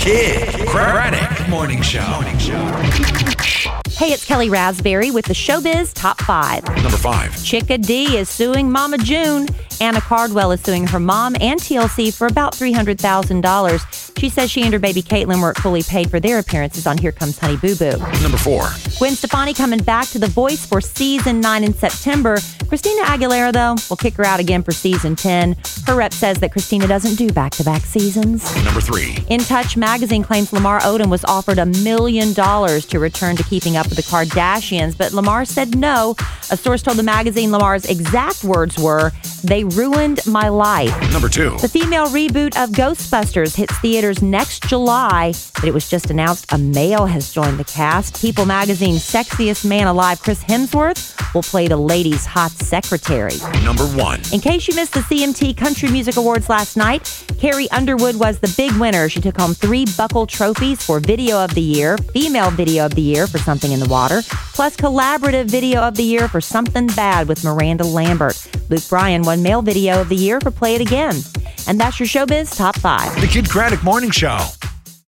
Kid Craddock Morning Show. Hey, it's Kelly Raspberry with the Showbiz Top 5. Number 5. Chicka D is suing Mama June. Anna Cardwell is suing her mom and TLC for about $300,000. She says she and her baby Caitlin weren't fully paid for their appearances on Here Comes Honey Boo Boo. Number 4. Gwen Stefani coming back to The Voice for Season 9 in September. Christina Aguilera, though, will kick her out again for Season 10. Her rep says that Christina doesn't do back-to-back seasons. Number 3. In Touch magazine claims Lamar Odom was offered $1 million to return to Keeping Up with the Kardashians, but Lamar said no. A source told the magazine Lamar's exact words were, "They ruined my life." Number 2. The female reboot of Ghostbusters hits theaters next July, but it was just announced a male has joined the cast. People magazine's sexiest man alive, Chris Hemsworth, will play the ladies' hot secretary. Number 1. In case you missed the CMT Country Music Awards last night, Carrie Underwood was the big winner. She took home 3 Buckle trophies for Video of the Year, Female Video of the Year for Something in the Water, plus Collaborative Video of the Year for Something Bad with Miranda Lambert. Luke Bryan won Male Video of the Year for Play It Again. And that's your Showbiz Top 5. The Kid Craddock Morning Show.